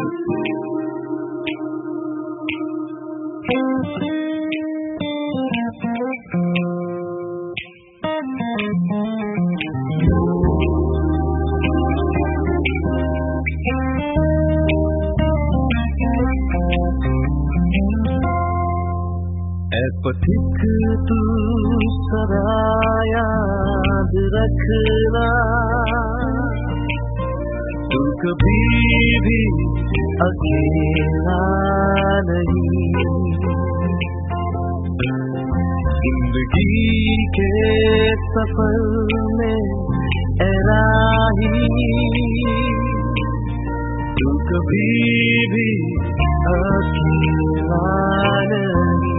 पथिक तू सदा याद रखना, तू कभी भी अकेला नहीं। जिंदगी के सफर में ऐ राही, तू कभी भी अकेला नहीं।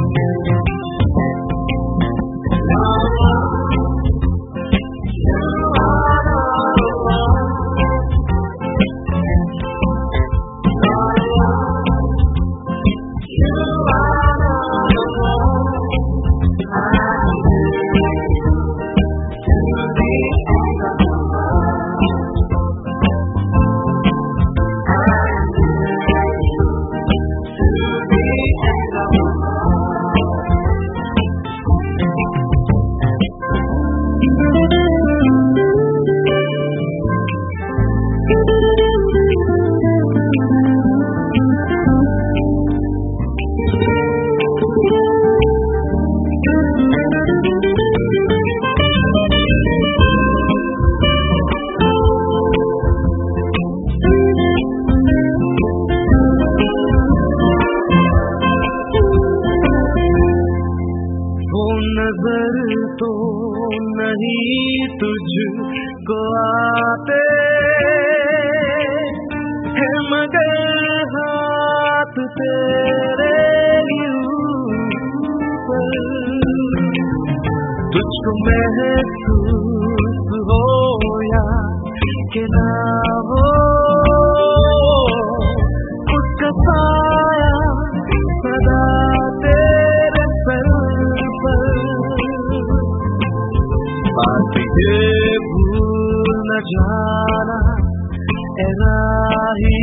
नजर तो नहीं तुझको आते है, मगर हाथ तेरे ऊपर तुझको महसूस हो या कि ना हो, उसका साया सदा तेरे सर पर। बात ये भूल न जाना ऐ राही,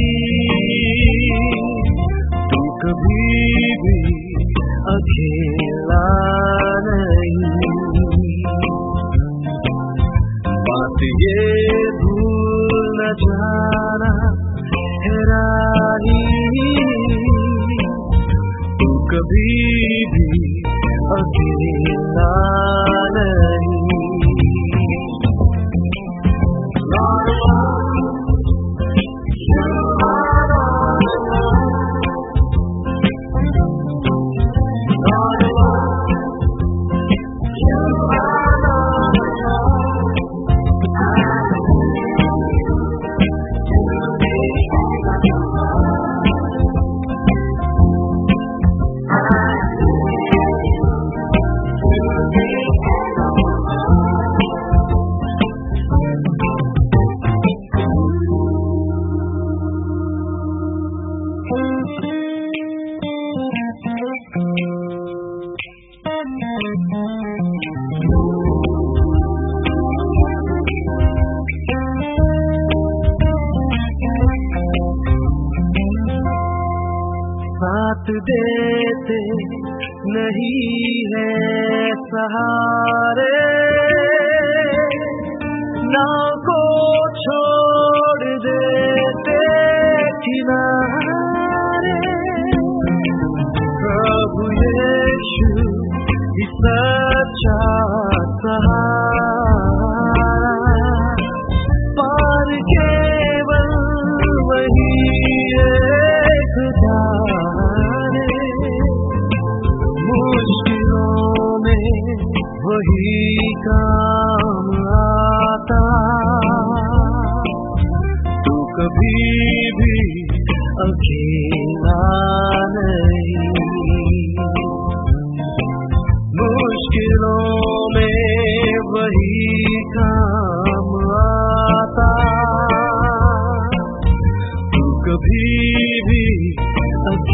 तू कभी भी अकेला नहीं। बात ये भूल न जाना ऐ राही, तू कभी भी अकेला नहीं। साथ देते नहीं है सहारे, नाव को छोड़ देते किनारे। प्रभु यीशु ही सच्चा सहारा, पार केवल वही एक जाने। मुश्किलों में वही काम आता, तू कभी भी अकेला नहीं। मुश्किलों में वही काम आता, तू कभी भी